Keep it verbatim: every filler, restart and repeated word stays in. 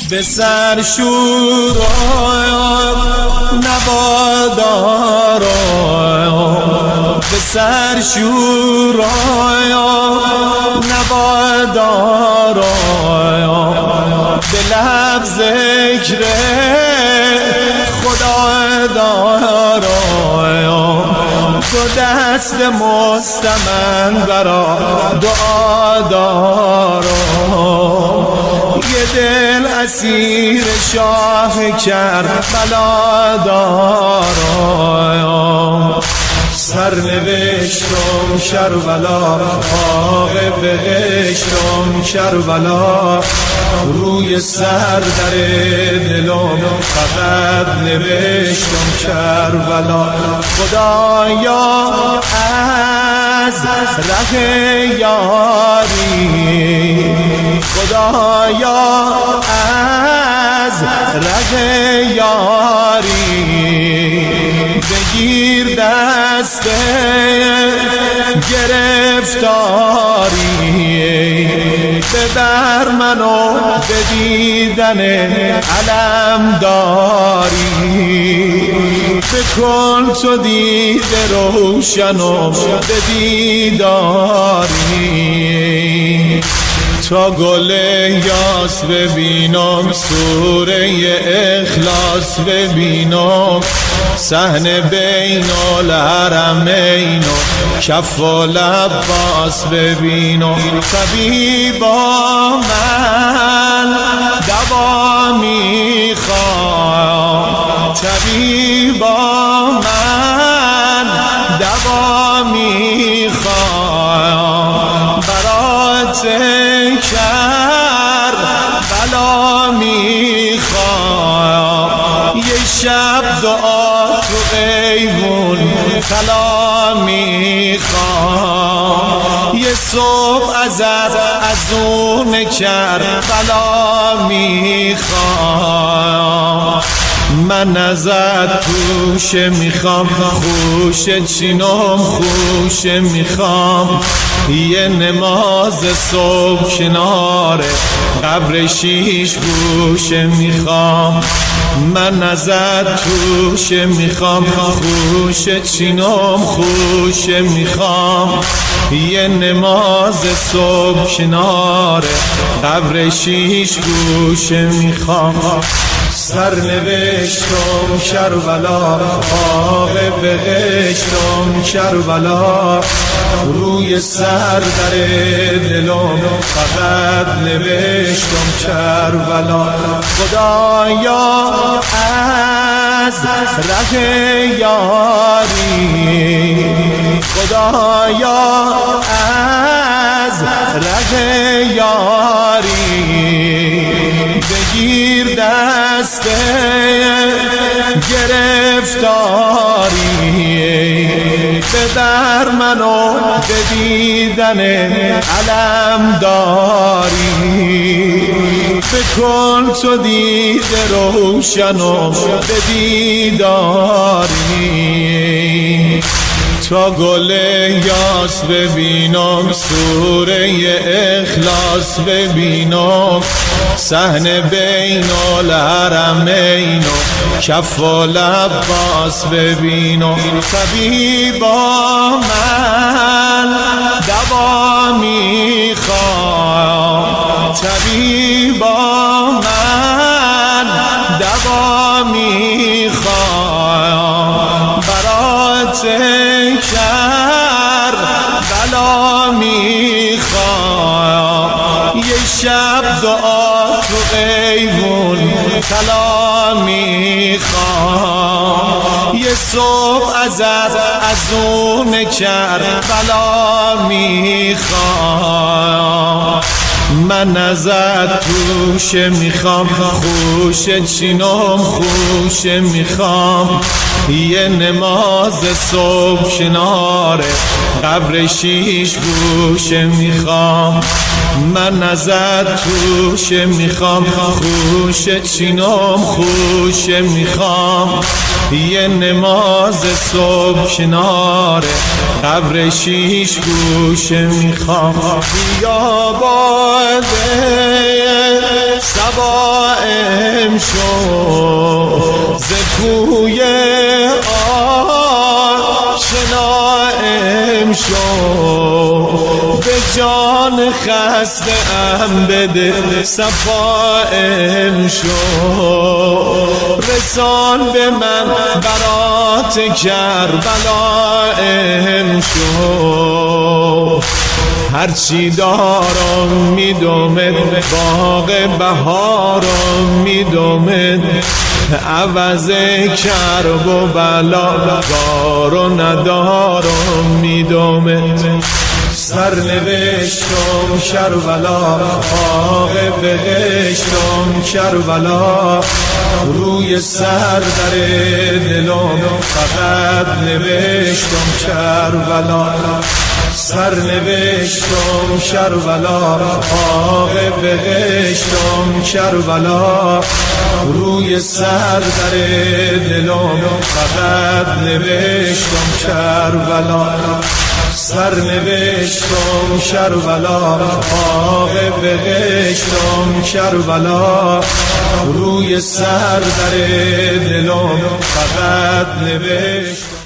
به سر شور نوادارا، به سر شور نوادارا، به لب ذکر خدا دارا، دو دست مستمن برا دعا دارا، یه دل اسیر شاه کربلا دارا. سرنوشتم کربلا، آب بهشتم کربلا، روی سر در دلم فقط نوشتم کربلا. خدایا از ره یاری، خدایا از ره یاری، بگیر دست گرفتاری، ببر منو به دیدن علم داری، بکن تو دید روشنم به دیداری. تا گل یاس ببینم، سوره اخلاص ببینم، صحن بین الحرمین و کف العباس ببینم. طبیبا من دوا میخوام، طبیبا من دوا میخوام، برات کربلا میخوام، یه شب دعا تو ایوون خلا میخوام، یه صبح ازت از اون کربلا میخوام. من ازت توشه میخوام، خوشه چینم خوشه میخوام، یه نماز صبح کنار قبر شیش گوشه میخوام. من ازت توشه میخوام، خوشه چینم خوشه میخوام، یه نماز صبح کنار قبر شیش گوشه میخوام. سرنوشتم کربلا، آب بهشتم کربلا، روی سر در دلم فقط نوشتم کربلا. خدایا از ره یاری، خدایا از ره یاری، بگیر دست گرفتاری، ببر منو به دیدن علم داری، بکن تو دید روشنم به دیداری. تا گل یاس ببینم، سوره اخلاص ببینم، صحن بین الحرمین و کف العباس ببینم. طبیبا من دوا میخوام، طبیبا من دوا میخوام، برات کربلا میخوام، یه شب دعا تو ایوون خلا میخوام، یه صبح ازت از اون کربلا میخوام. من ازت توشه میخوام، خوشه چینم خوشه میخوام، یه نماز صبح کنار قبر شیش گوشه میخوام. من ازت توشه میخوام، خوشه چینم خوشه میخوام، یه نماز صبح کنار قبر شیش گوشه میخوام. بیا با سبائم شو ز کوی آشنایم شو به جان خسته ام بده صفایم شو رسان به من برات کربلایم شو هرچی دارم میدومد باغ بهارم میدومد عوض کرب و بلا دارو ندارم میدومد سرنوشتم کربلا باغ بهشتم کربلا روی سر در دلم فقط نوشتم کربلا سرنوشتم کربلا باغ بهشتم کربلا روی سر در دلم فقط نوشتم کربلا سرنوشتم کربلا باغ بهشتم کربلا روی سر در دلم فقط نوشتم